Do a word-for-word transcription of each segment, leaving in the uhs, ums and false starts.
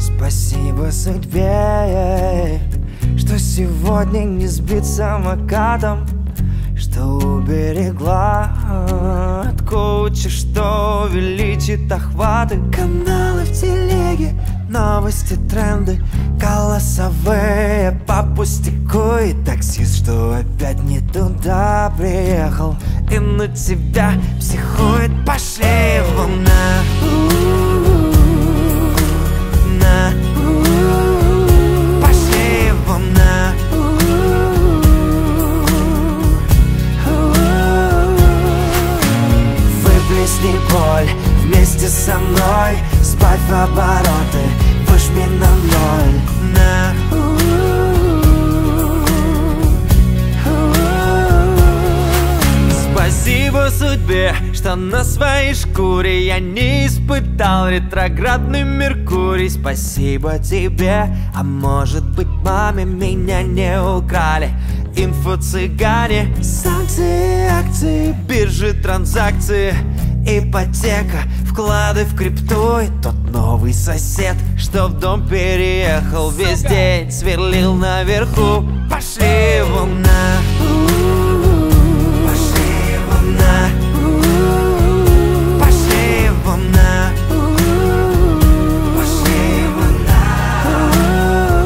Спасибо судьбе, что сегодня не сбит самокатом, что уберегла от коуча, что увеличит охваты. Каналы в телеге, новости, тренды голосовые по пустяку. И таксист, что опять не туда приехал и на тебя психует. Пошли его на на пошли его на выплесни боль вместе со мной, сбавь обороты, выжми на ноль. На спасибо судьбе, что на своей шкуре я не испытал ретроградный Меркурий. Спасибо тебе, а может быть маме, меня не украли инфо-цыгане. Санкции, акции, биржи, транзакции, ипотека, вклады в крипту. И тот новый сосед, что в дом переехал, весь день сверлил наверху. Пошли его на пошли его на пошли его на пошли его на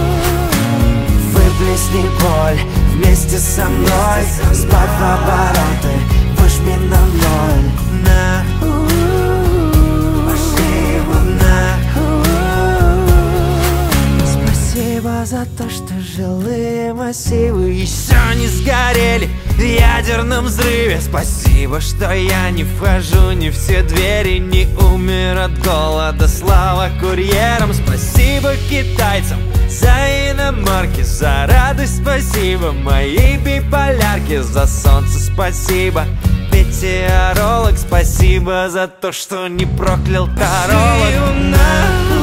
выплесни боль вместе со мной, сбавь обороты, выжми на ноль. На пошли его на спасибо за то, что жилые массивы еще не сгорели в ядерном взрыве. Спасибо, что я не вхожу не в все двери, не умер от голода, слава курьерам. Спасибо китайцам за иномарки, за радость. Спасибо моей биполярке, за солнце спасибо метеоролог. Спасибо за то, что не проклял таролог.